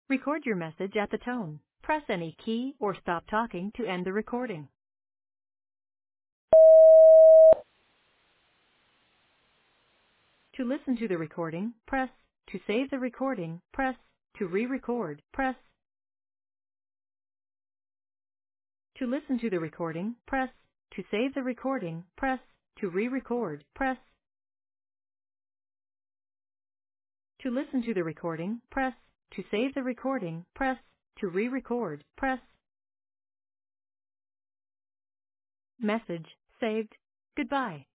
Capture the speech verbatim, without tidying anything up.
Record your message at the tone. Press any key or stop talking to end the recording. To listen to the recording, press. To save the recording, press. To re-record, press. To listen to the recording, press. To save the recording, press. To re-record, press. To listen to the recording, press. To save the recording, press. To re-record, press. Message saved. Goodbye.